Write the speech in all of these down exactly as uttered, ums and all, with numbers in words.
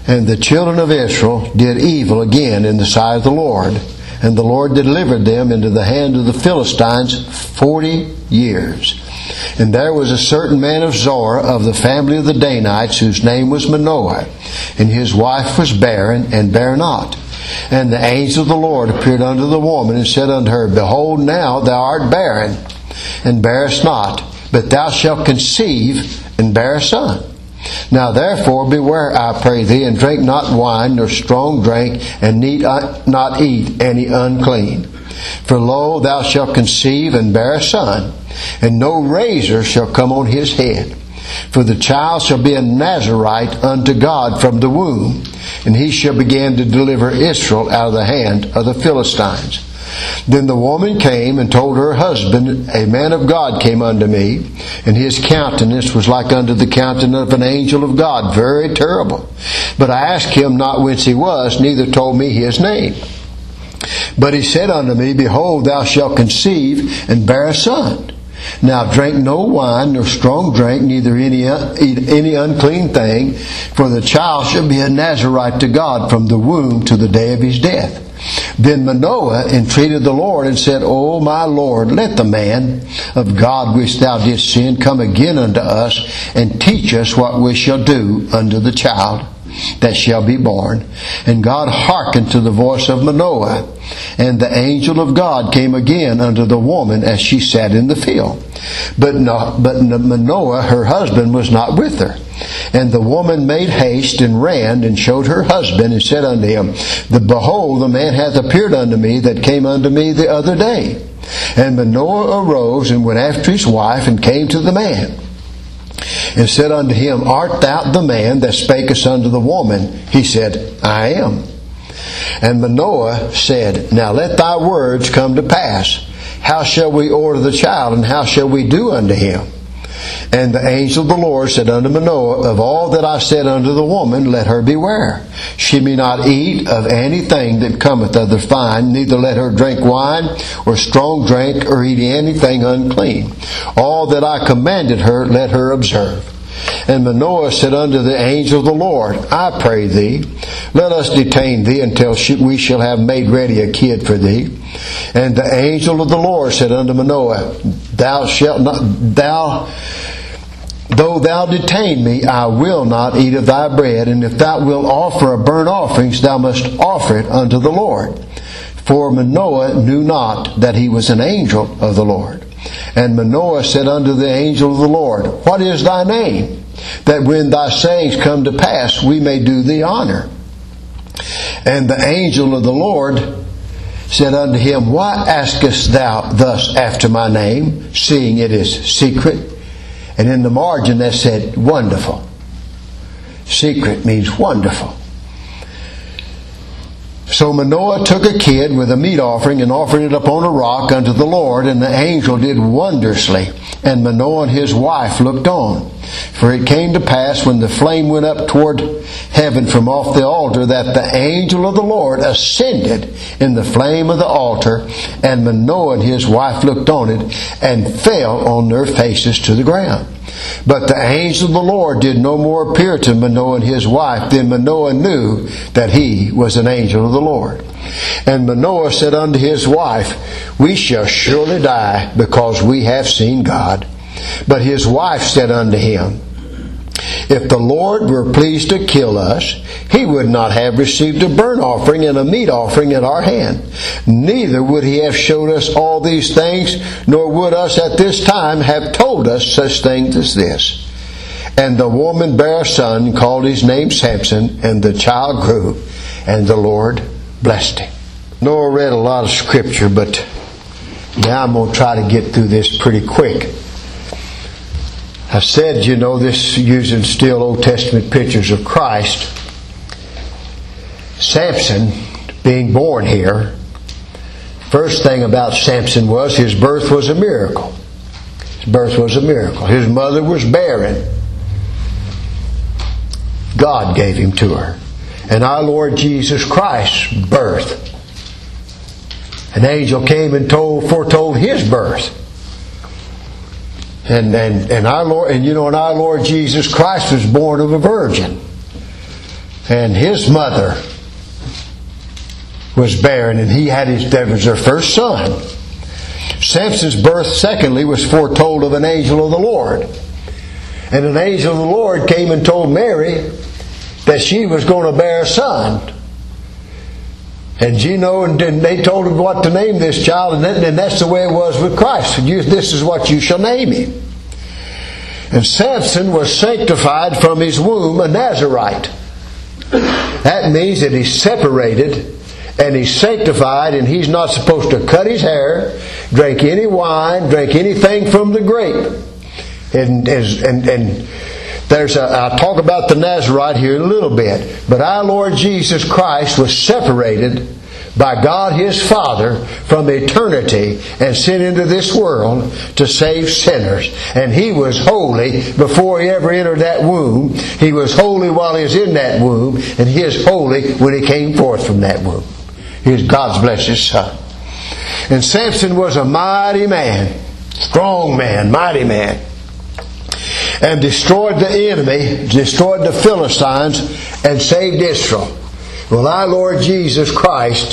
And the children of Israel did evil again in the sight of the Lord. And the Lord delivered them into the hand of the Philistines forty years. And there was a certain man of Zorah of the family of the Danites, whose name was Manoah. And his wife was barren, and bare not. And the angel of the Lord appeared unto the woman, and said unto her, Behold, now thou art barren, and bearest not, but thou shalt conceive, and bear a son. Now therefore beware, I pray thee, and drink not wine, nor strong drink, and need not eat any unclean. For lo, thou shalt conceive, and bear a son, and no razor shall come on his head. For the child shall be a Nazarite unto God from the womb, and he shall begin to deliver Israel out of the hand of the Philistines. Then the woman came and told her husband, A man of God came unto me, and his countenance was like unto the countenance of an angel of God, very terrible. But I asked him not whence he was, neither told me his name. But he said unto me, Behold, thou shalt conceive, and bear a son. Now drink no wine, nor strong drink, neither any eat any unclean thing, for the child shall be a Nazarite to God from the womb to the day of his death. Then Manoah entreated the Lord, and said, O my Lord, let the man of God which thou didst send come again unto us, and teach us what we shall do unto the child that shall be born. And God hearkened to the voice of Manoah. And the angel of God came again unto the woman as she sat in the field. But, no, but Manoah, her husband, was not with her. And the woman made haste and ran and showed her husband, and said unto him, the, Behold, the man hath appeared unto me that came unto me the other day. And Manoah arose and went after his wife, and came to the man, and said unto him, Art thou the man that spakest unto the woman? He said, I am. And Manoah said, Now let thy words come to pass. How shall we order the child, and how shall we do unto him? And the angel of the Lord said unto Manoah, Of all that I said unto the woman, let her beware. She may not eat of anything that cometh of the fine, neither let her drink wine, or strong drink, or eat anything unclean. All that I commanded her, let her observe. And Manoah said unto the angel of the Lord, I pray thee, let us detain thee until we shall have made ready a kid for thee. And the angel of the Lord said unto Manoah, Thou shalt not, thou, though thou detain me, I will not eat of thy bread. And if thou wilt offer a burnt offering, thou must offer it unto the Lord. For Manoah knew not that he was an angel of the Lord. And Manoah said unto the angel of the Lord, What is thy name? That when thy sayings come to pass, we may do thee honor. And the angel of the Lord said unto him, Why askest thou thus after my name, seeing it is secret? And in the margin that said, Wonderful. Secret means wonderful. So Manoah took a kid with a meat offering, and offered it upon a rock unto the Lord, and the angel did wondrously. And Manoah and his wife looked on. For it came to pass, when the flame went up toward heaven from off the altar, that the angel of the Lord ascended in the flame of the altar, and Manoah and his wife looked on it, and fell on their faces to the ground. But the angel of the Lord did no more appear to Manoah and his wife. Then Manoah knew that he was an angel of the Lord. And Manoah said unto his wife, We shall surely die, because we have seen God. But his wife said unto him, If the Lord were pleased to kill us, He would not have received a burnt offering and a meat offering at our hand. Neither would He have showed us all these things, nor would us at this time have told us such things as this. And the woman bare a son, called his name Samson, and the child grew, and the Lord blessed him. Noah read a lot of scripture, but now I'm going to try to get through this pretty quick. I said, you know, this using still Old Testament pictures of Christ. Samson, being born here, first thing about Samson was his birth was a miracle. His birth was a miracle. His mother was barren. God gave him to her. And our Lord Jesus Christ's birth, an angel came and told, foretold his birth. And, and, and our Lord, and you know, and our Lord Jesus Christ was born of a virgin. And his mother was barren, and he had his, that was their first son. Samson's birth, secondly, was foretold of an angel of the Lord. And an angel of the Lord came and told Mary that she was going to bear a son. And you know, and they told her what to name this child, and, that, and that's the way it was with Christ. You, this is what you shall name him. And Samson was sanctified from his womb a Nazarite. That means that he's separated and he's sanctified, and he's not supposed to cut his hair, drink any wine, drink anything from the grape. And, and, and there's a, I'll talk about the Nazarite here in a little bit. But our Lord Jesus Christ was separated by God His Father from eternity and sent into this world to save sinners. And He was holy before He ever entered that womb. He was holy while He was in that womb, and He is holy when He came forth from that womb. He is God's blessed Son. And Samson was a mighty man, strong man, mighty man, and destroyed the enemy, destroyed the Philistines, and saved Israel. Well, our Lord Jesus Christ,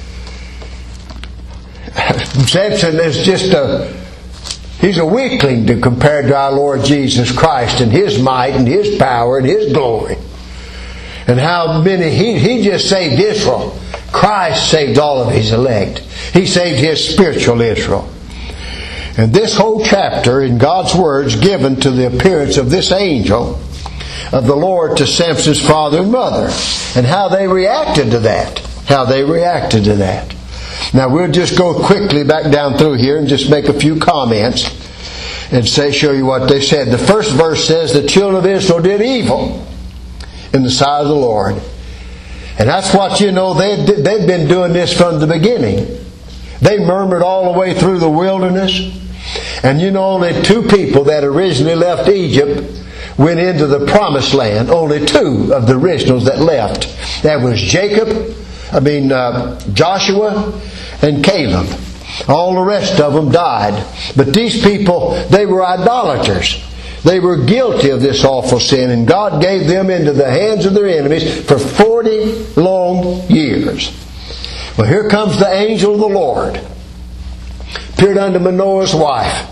Samson is just a, he's a weakling to compared to our Lord Jesus Christ and His might and His power and His glory. And how many, he, he just saved Israel. Christ saved all of His elect. He saved His spiritual Israel. And this whole chapter in God's words given to the appearance of this angel of the Lord to Samson's father and mother, and how they reacted to that. How they reacted to that. Now we'll just go quickly back down through here and just make a few comments and say, show you what they said. The first verse says the children of Israel did evil in the sight of the Lord. And that's what, you know, they they've been doing this from the beginning. They murmured all the way through the wilderness. And you know, only two people that originally left Egypt went into the promised land. Only two of the originals that left. That was Jacob, I mean uh, Joshua and Caleb. All the rest of them died. But these people, they were idolaters. They were guilty of this awful sin, and God gave them into the hands of their enemies for forty long years. Well, here comes the angel of the Lord. Appeared unto Manoah's wife.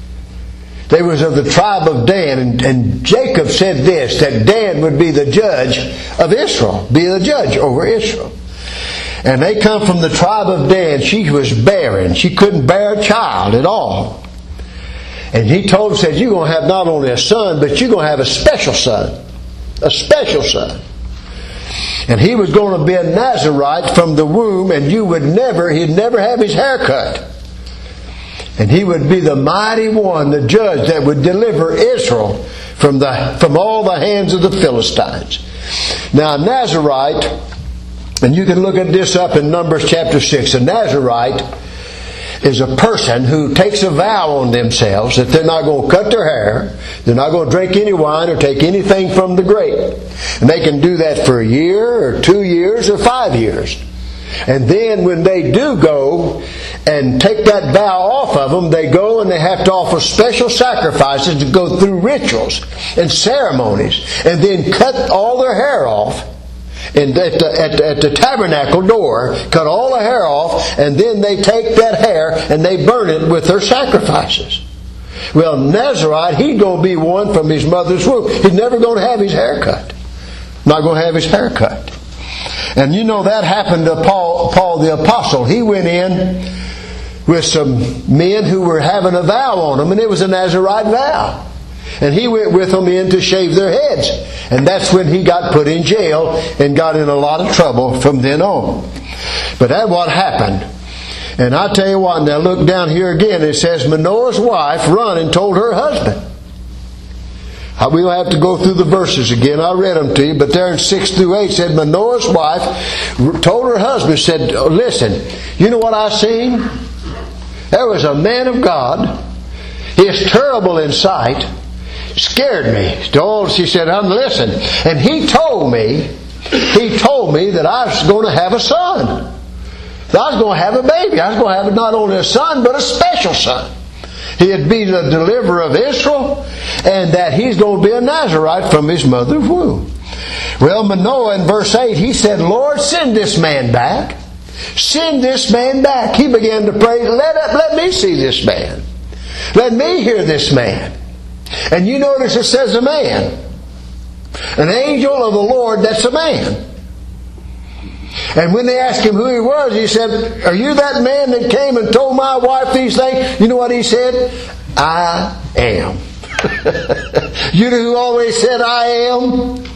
They was of the tribe of Dan, and, and Jacob said this, that Dan would be the judge of Israel, be the judge over Israel. And they come from the tribe of Dan. She was barren. She couldn't bear a child at all. And he told her, said, you're going to have not only a son, but you're going to have a special son. A special son. And he was going to be a Nazarite from the womb, and you would never, he'd never have his hair cut. And he would be the mighty one, the judge that would deliver Israel from the from all the hands of the Philistines. Now, a Nazarite, and you can look at this up in Numbers chapter six. A Nazarite is a person who takes a vow on themselves that they're not going to cut their hair, they're not going to drink any wine or take anything from the grape. And they can do that for a year or two years or five years. And then when they do go and take that vow off of them, they go and they have to offer special sacrifices to go through rituals and ceremonies, and then cut all their hair off. And at the, at, the, at the tabernacle door, cut all the hair off, and then they take that hair and they burn it with their sacrifices. Well, Nazarite, he's going to be one from his mother's womb. He's never going to have his hair cut. Not going to have his hair cut. And you know that happened to Paul, Paul the Apostle. He went in with some men who were having a vow on them, and it was a Nazarite vow. And he went with them in to shave their heads. And that's when he got put in jail and got in a lot of trouble from then on. But that's what happened. And I tell you what, now look down here again. It says, Manoah's wife run and told her husband. We'll have to go through the verses again. I read them to you. But there in six through eight said, Manoah's wife told her husband, said, listen, you know what I seen? There was a man of God. He is terrible in sight. Scared me. She said, um, listen. And he told me, he told me that I was going to have a son. That I was going to have a baby. I was going to have not only a son, but a special son. He'd be the deliverer of Israel, and that he's going to be a Nazarite from his mother's womb. Well, Manoah in verse eight, he said, Lord, send this man back. Send this man back. He began to pray, let, let me see this man. Let me hear this man. And you notice it says a man. An angel of the Lord, that's a man. And when they asked him who he was, he said, are you that man that came and told my wife these things? You know what he said? I am. You know who always said I am?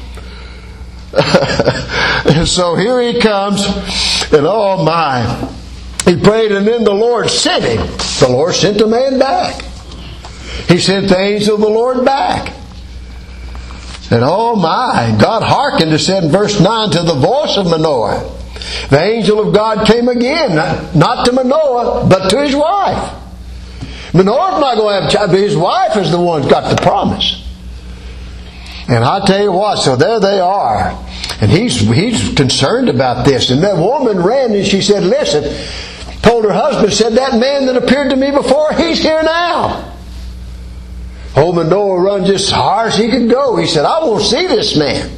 And so here he comes, and oh my, he prayed, and then the Lord sent him. The Lord sent the man back. He sent the angel of the Lord back. And oh my, God hearkened, it said in verse nine, to the voice of Manoah. The angel of God came again, not to Manoah, but to his wife. Manoah's not going to have a child, but his wife is the one who's got the promise. And I tell you what, so there they are. And he's he's concerned about this. And that woman ran and she said, listen, told her husband, said, that man that appeared to me before, he's here now. Old Manoah run just as hard as he could go. He said, I won't see this man.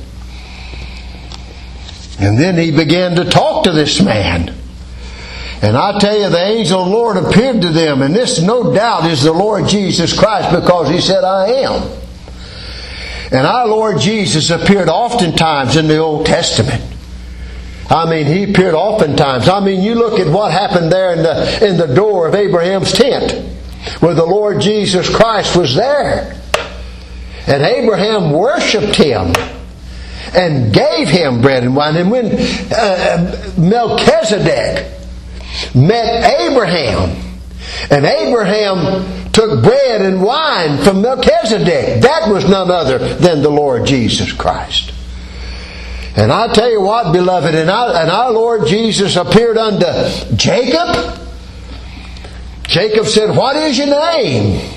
And then he began to talk to this man. And I tell you, the angel of the Lord appeared to them. And this, no doubt, is the Lord Jesus Christ, because he said, I am. And our Lord Jesus appeared oftentimes in the Old Testament. I mean, he appeared oftentimes. I mean, you look at what happened there in the, in the door of Abraham's tent, where the Lord Jesus Christ was there. And Abraham worshipped him and gave him bread and wine. And when uh, Melchizedek met Abraham, and Abraham took bread and wine from Melchizedek, that was none other than the Lord Jesus Christ. And I tell you what, beloved, and, I, and our Lord Jesus appeared unto Jacob. Jacob said, what is your name?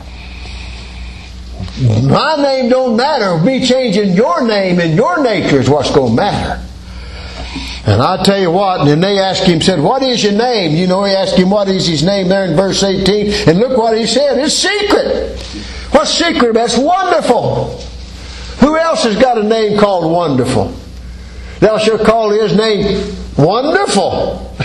My name don't matter. Me changing your name and your nature is what's going to matter. And I tell you what, and they asked him, said, what is your name? You know, he asked him what is his name there in verse eighteen. And look what he said. It's secret. What's secret? That's wonderful. Who else has got a name called Wonderful? Thou shalt call his name Wonderful.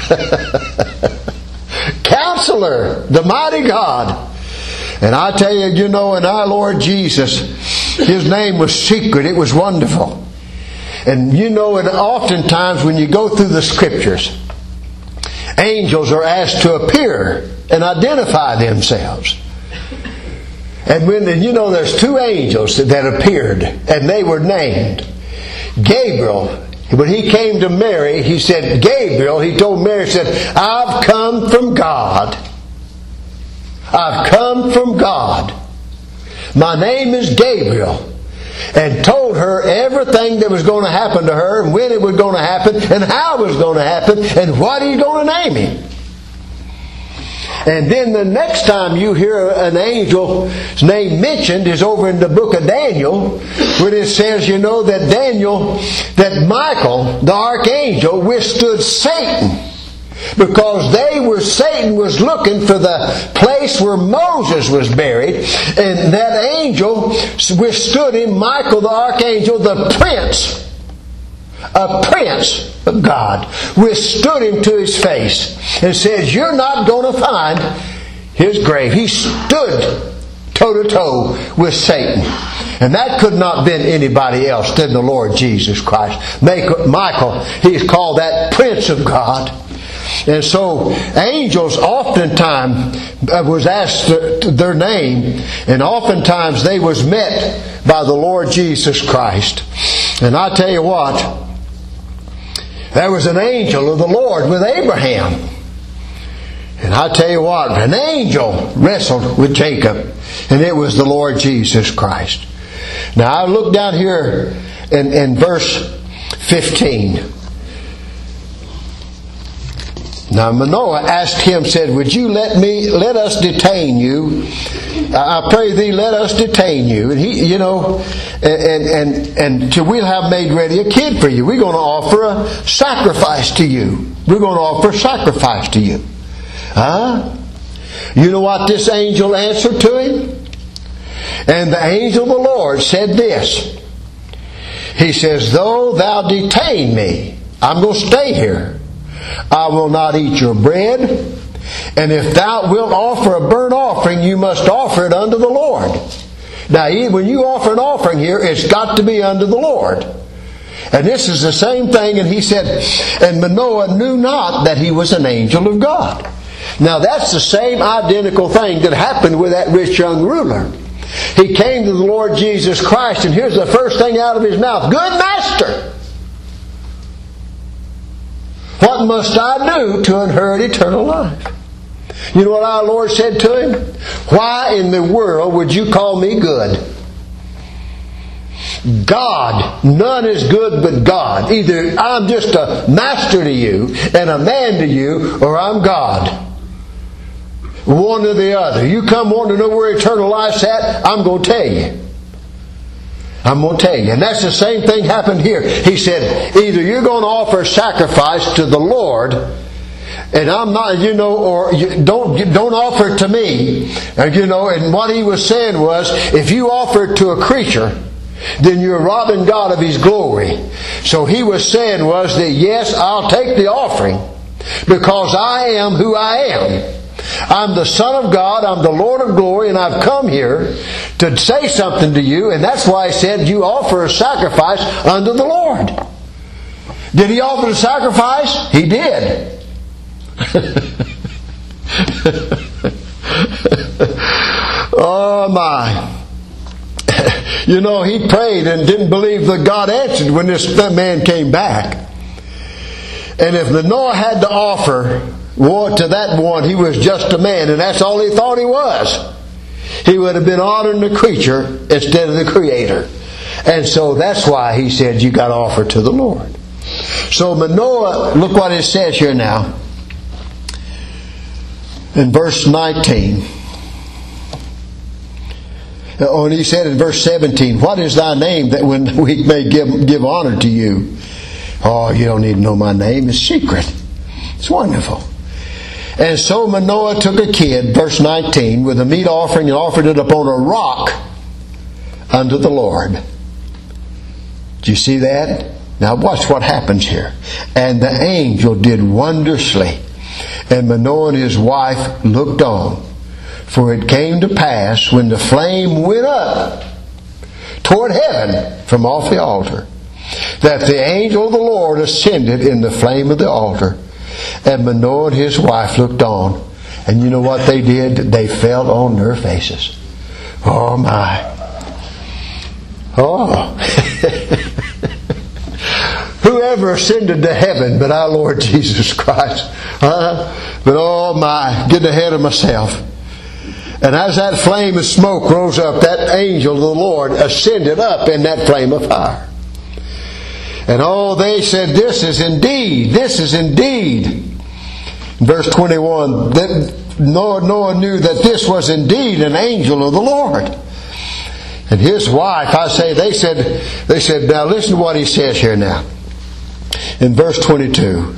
Counselor, the mighty God. And I tell you, you know, in our Lord Jesus, his name was secret. It was wonderful. And you know, and oftentimes when you go through the Scriptures, angels are asked to appear and identify themselves. And when, you know, there's two angels that appeared, and they were named. Gabriel, when he came to Mary, he said, Gabriel, he told Mary, he said, I've come from God. I've come from God. My name is Gabriel. And told her everything that was going to happen to her, and when it was going to happen, and how it was going to happen, and what he's going to name him. And then the next time you hear an angel's name mentioned is over in the book of Daniel, when it says, you know, that Daniel, that Michael, the archangel, withstood Satan. Because they were, Satan was looking for the place where Moses was buried, and that angel withstood him, Michael the archangel, the prince, a prince of God, withstood him to his face and says, you're not going to find his grave. He stood toe to toe with Satan. And that could not have been anybody else than the Lord Jesus Christ. Michael, he's called that Prince of God. And so angels oftentimes was asked their name, and oftentimes they was met by the Lord Jesus Christ. And I tell you what, there was an angel of the Lord with Abraham. And I tell you what, an angel wrestled with Jacob, and it was the Lord Jesus Christ. Now I look down here in, in verse fifteen. Now Manoah asked him, said, would you let me, let us detain you? I pray thee, let us detain you. And he, you know, and, and, and till we'll have made ready a kid for you. We're going to offer a sacrifice to you. We're going to offer a sacrifice to you. Huh? You know what this angel answered to him? And the angel of the Lord said this. He says, though thou detain me, I'm going to stay here. I will not eat your bread. And if thou wilt offer a burnt offering, you must offer it unto the Lord. Now, when you offer an offering here, it's got to be unto the Lord. And this is the same thing. And he said, and Manoah knew not that he was an angel of God. Now, that's the same identical thing that happened with that rich young ruler. He came to the Lord Jesus Christ, and here's the first thing out of his mouth. Good master! What must I do to inherit eternal life? You know what our Lord said to him? Why in the world would you call me good? God. None is good but God. Either I'm just a master to you and a man to you, or I'm God. One or the other. You come wanting to know where eternal life's at, I'm going to tell you. I'm going to tell you. And that's the same thing happened here. He said, either you're going to offer a sacrifice to the Lord, and I'm not, you know, or you don't don't offer it to me. And, you know, and what he was saying was, if you offer it to a creature, then you're robbing God of His glory. So he was saying was that, yes, I'll take the offering because I am who I am. I'm the Son of God, I'm the Lord of glory, and I've come here to say something to you, and that's why I said you offer a sacrifice unto the Lord. Did he offer the sacrifice? He did. Oh my. You know, he prayed and didn't believe that God answered when this man came back. And if Manoah had to offer War to that one, he was just a man, and that's all he thought he was. He would have been honoring the creature instead of the Creator. And so that's why he said you got to offer to the Lord. So Manoah, look what it says here now. In verse nineteen. Oh, and he said in verse seventeen, what is thy name that when we may give, give honor to you? Oh, you don't need to know my name. It's secret. It's wonderful. And so Manoah took a kid, verse nineteen, with a meat offering and offered it upon a rock unto the Lord. Do you see that? Now watch what happens here. And the angel did wondrously, and Manoah and his wife looked on. For it came to pass, when the flame went up toward heaven from off the altar, that the angel of the Lord ascended in the flame of the altar. And Manoah and his wife looked on. And you know what they did? They fell on their faces. Oh my. Oh. Whoever ascended to heaven but our Lord Jesus Christ. Uh, but oh my, getting ahead of myself. And as that flame of smoke rose up, that angel of the Lord ascended up in that flame of fire. And oh, they said, this is indeed, this is indeed. Verse twenty-one, that Noah, Noah knew that this was indeed an angel of the Lord. And his wife, I say, they said, they said, now listen to what he says here now. In verse twenty-two.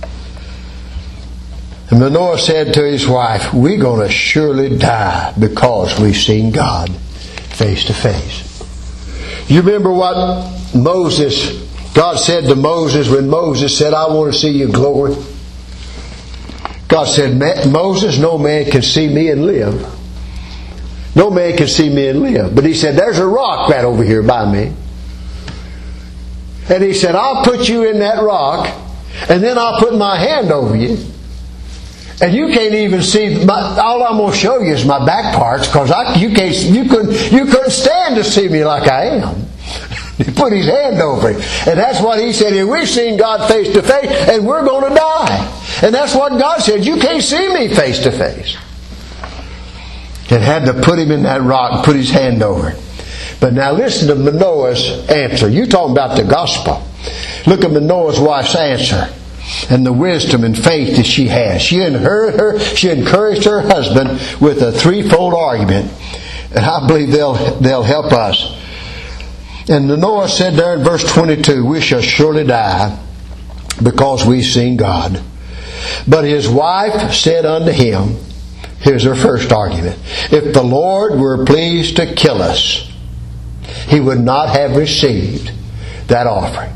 And Manoah said to his wife, we're going to surely die because we've seen God face to face. You remember what Moses, God said to Moses when Moses said, I want to see your glory. God said, Moses, no man can see me and live. No man can see me and live. But he said, there's a rock right over here by me. And he said, I'll put you in that rock, and then I'll put my hand over you. And you can't even see, my, all I'm going to show you is my back parts, because I, you, can't, you, couldn't, you couldn't stand to see me like I am. He put his hand over him. And that's what he said. We've seen God face to face, and we're going to die. And that's what God said. You can't see me face to face. And had to put him in that rock and put his hand over it. But now listen to Manoah's answer. You talking about the gospel. Look at Manoah's wife's answer. And the wisdom and faith that she has. She encouraged her, she encouraged her husband with a threefold argument. And I believe they'll, they'll help us. And Manoah said there in verse twenty-two, we shall surely die because we've seen God. But his wife said unto him, here's her first argument, if the Lord were pleased to kill us, He would not have received that offering.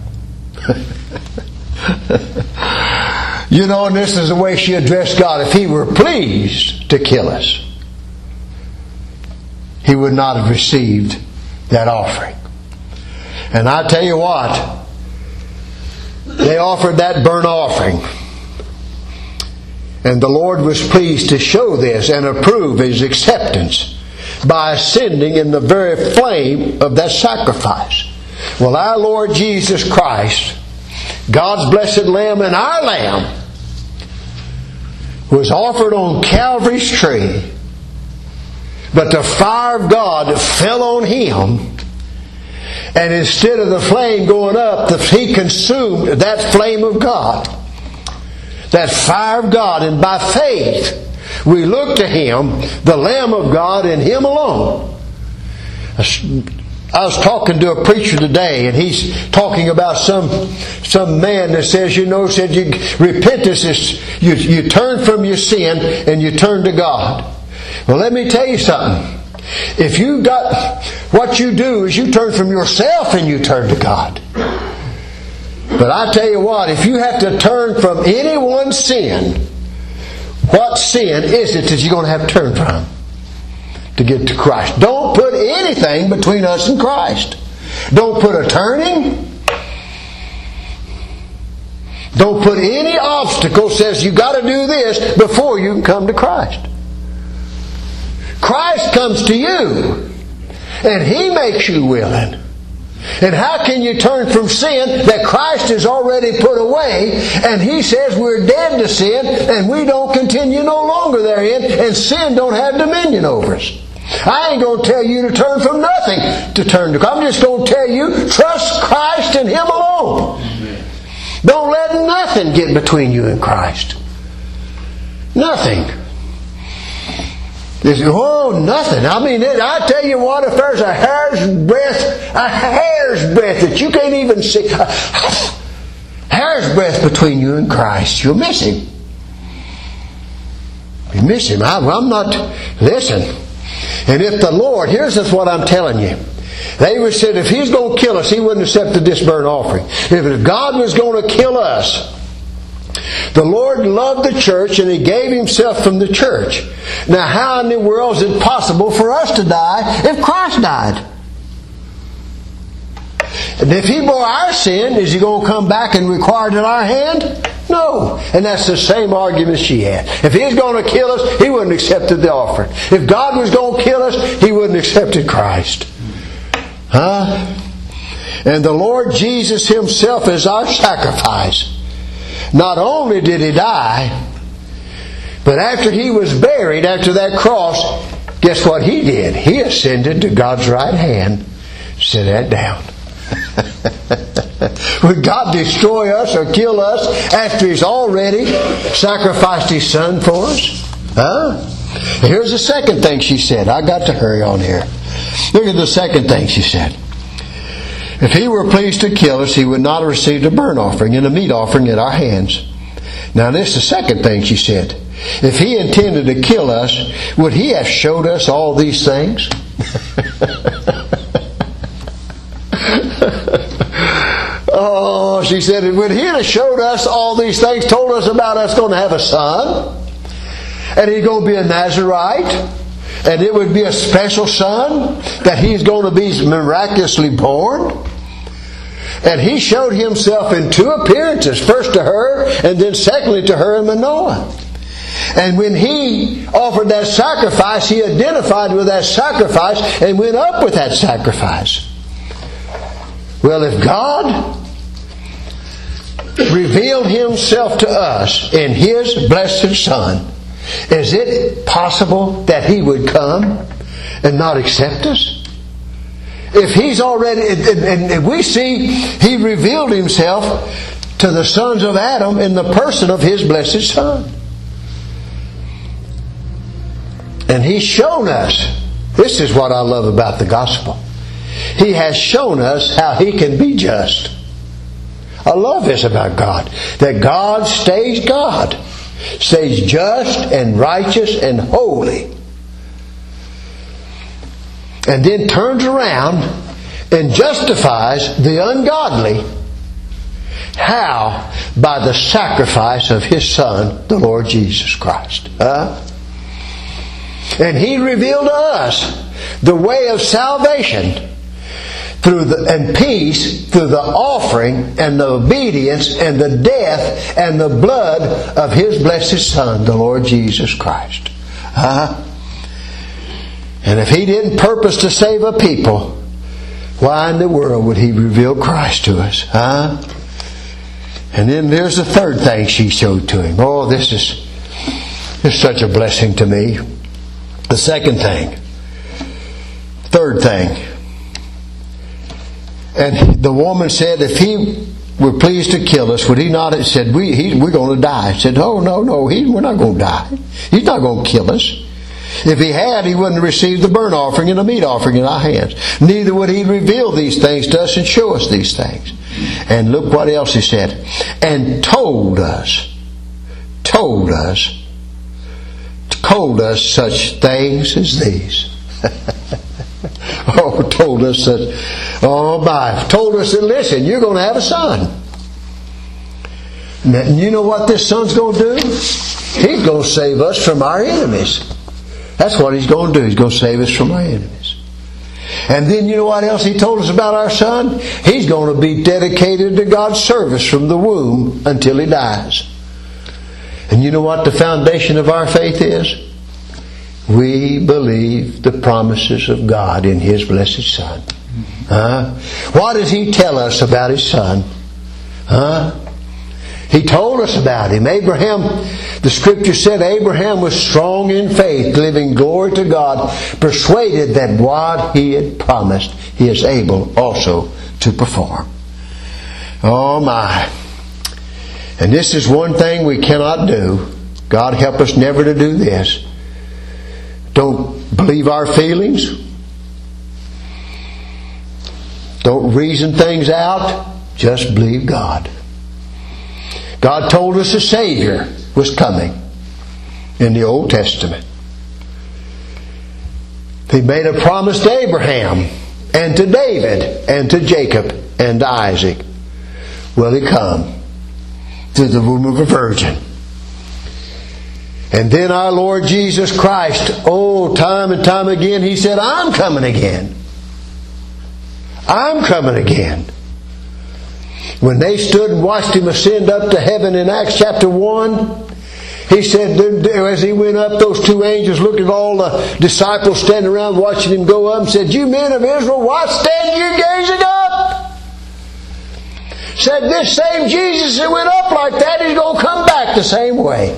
You know, and this is the way she addressed God. If He were pleased to kill us, He would not have received that offering. And I tell you what, they offered that burnt offering. And the Lord was pleased to show this and approve His acceptance by ascending in the very flame of that sacrifice. Well, our Lord Jesus Christ, God's blessed Lamb and our Lamb, was offered on Calvary's tree. But the fire of God fell on Him. And instead of the flame going up, He consumed that flame of God. That fire of God. And by faith, we look to Him, the Lamb of God, and Him alone. I was talking to a preacher today, and he's talking about some some man that says, you know, said you, repentance is you, you turn from your sin and you turn to God. Well, let me tell you something. If you got what you do is you turn from yourself and you turn to God. But I tell you what, if you have to turn from any one sin, what sin is it that you're going to have to turn from to get to Christ? Don't put anything between us and Christ. Don't put a turning. Don't put any obstacle that says you got to do this before you can come to Christ. Christ comes to you and He makes you willing. And how can you turn from sin that Christ has already put away, and He says we're dead to sin and we don't continue no longer therein, and sin don't have dominion over us? I ain't going to tell you to turn from nothing to turn to Christ. I'm just going to tell you, trust Christ and Him alone. Don't let nothing get between you and Christ. Nothing. They say, oh, nothing. I mean, I tell you what, if there's a hair's breadth, a hair's breadth that you can't even see, a hair's breadth between you and Christ, you'll miss Him. You miss Him. I, I'm not, listen. And if the Lord, here's just what I'm telling you. They would said if He's going to kill us, He wouldn't accept this burnt offering. If God was going to kill us, the Lord loved the church and He gave Himself from the church. Now how in the world is it possible for us to die if Christ died? And if He bore our sin, is He going to come back and require it in our hand? No. And that's the same argument she had. If He's going to kill us, He wouldn't have accepted the offering. If God was going to kill us, He wouldn't have accepted Christ. Huh? And the Lord Jesus Himself is our sacrifice. Not only did He die, but after He was buried, after that cross, guess what He did? He ascended to God's right hand. Sit that down. Would God destroy us or kill us after He's already sacrificed His Son for us? Huh? Here's the second thing she said. I got to hurry on here. Look at the second thing she said. If He were pleased to kill us, He would not have received a burnt offering and a meat offering at our hands. Now this is the second thing she said. If He intended to kill us, would He have showed us all these things? Oh, she said, would He have showed us all these things, told us about us going to have a son, and He's going to be a Nazarite, and it would be a special son, that He's going to be miraculously born? And He showed Himself in two appearances. First to her, and then secondly to her and Manoah. And when He offered that sacrifice, He identified with that sacrifice and went up with that sacrifice. Well, if God revealed Himself to us in His blessed Son, is it possible that He would come and not accept us? If He's already, and we see He revealed Himself to the sons of Adam in the person of His blessed Son. And He's shown us, this is what I love about the gospel. He has shown us how He can be just. I love this about God. That God stays God. Stays just and righteous and holy. And then turns around and justifies the ungodly. How? By the sacrifice of His Son, the Lord Jesus Christ. Huh? And He revealed to us the way of salvation through the, and peace through the offering and the obedience and the death and the blood of His blessed Son, the Lord Jesus Christ. Huh? And if He didn't purpose to save a people, why in the world would He reveal Christ to us? Huh? And then there's the third thing she showed to him. Oh, this is, this is such a blessing to me. The second thing. Third thing. And the woman said, if He were pleased to kill us, would He not have said, we, he, we're going to die? He said, oh, no, no, he, we're not going to die. He's not going to kill us. If He had, He wouldn't have received the burnt offering and the meat offering in our hands. Neither would He reveal these things to us and show us these things. And look what else He said. And told us, told us, told us such things as these. Oh, told us that, oh my, told us that, listen, you're going to have a son. And you know what this son's going to do? He's going to save us from our enemies. That's what He's going to do. He's going to save us from our enemies. And then you know what else He told us about our son? He's going to be dedicated to God's service from the womb until he dies. And you know what the foundation of our faith is? We believe the promises of God in His blessed Son. Huh? What does He tell us about His Son? Huh? He told us about Him. Abraham, the Scripture said Abraham was strong in faith, giving glory to God, persuaded that what he had promised He is able also to perform. Oh my. And this is one thing we cannot do. God help us never to do this. Don't believe our feelings. Don't reason things out. Just believe God. God told us a Savior was coming in the Old Testament. He made a promise to Abraham and to David and to Jacob and to Isaac. Will He come through the womb of a virgin? And then our Lord Jesus Christ, oh, time and time again, He said, I'm coming again. I'm coming again. When they stood and watched Him ascend up to heaven in Acts chapter one, He said, as He went up, those two angels looked at all the disciples standing around watching Him go up and said, you men of Israel, why stand you gazing up? Said, this same Jesus that went up like that, He's going to come back the same way.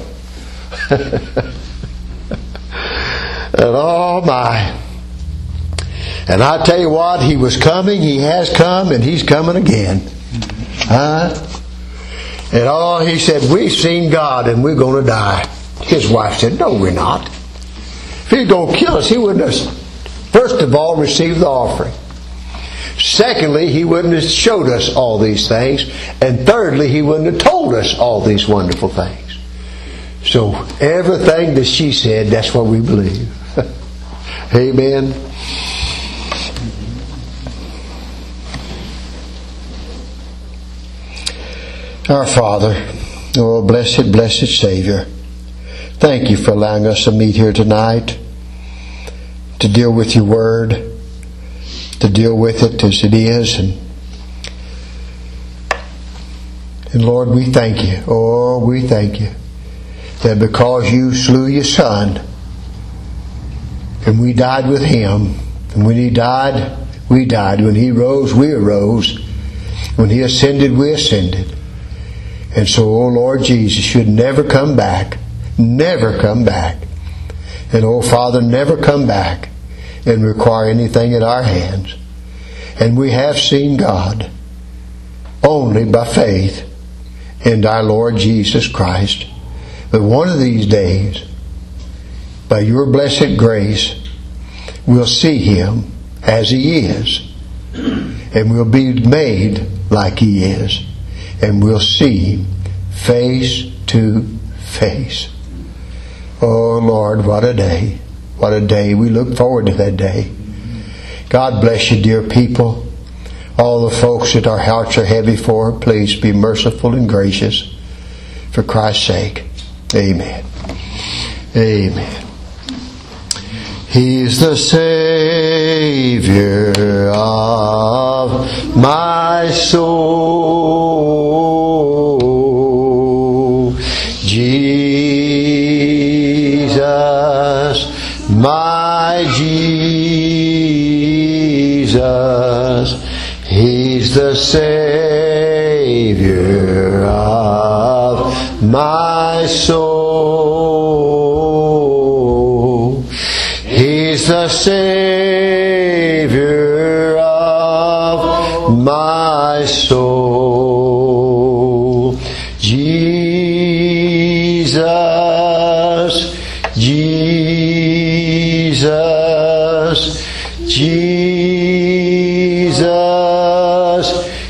And oh my. And I tell you what, He was coming, He has come, and He's coming again. Huh? And oh, He said, we've seen God and we're going to die. His wife said, no, we're not. If He's going to kill us, He wouldn't have, first of all, received the offering. Secondly, He wouldn't have showed us all these things. And thirdly, He wouldn't have told us all these wonderful things. So everything that she said, that's what we believe. Amen. Our Father, oh blessed, blessed Savior, thank You for allowing us to meet here tonight to deal with Your Word, to deal with it as it is. And, and Lord, we thank You. Oh, we thank You that because You slew Your Son and we died with Him, and when He died, we died. When He rose, we arose. When He ascended, we ascended. And so, oh Lord Jesus, should never come back. Never come back. And oh Father, never come back and require anything at our hands. And we have seen God only by faith in our Lord Jesus Christ. But one of these days, by Your blessed grace, we'll see Him as He is. And we'll be made like He is. And we'll see Him face to face. Oh Lord, what a day. What a day. We look forward to that day. God bless you, dear people. All the folks that our hearts are heavy for, please be merciful and gracious. For Christ's sake. Amen. Amen. He's the Savior of my soul. Jesus, my Jesus. He's the Savior of my soul. He's the Savior of my soul. Jesus, Jesus, Jesus,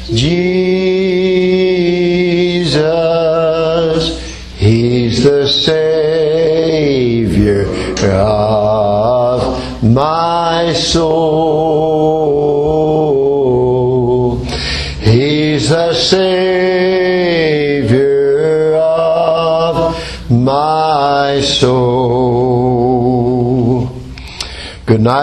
Jesus. He's the Savior of my soul. He's the Savior of my soul. Good night.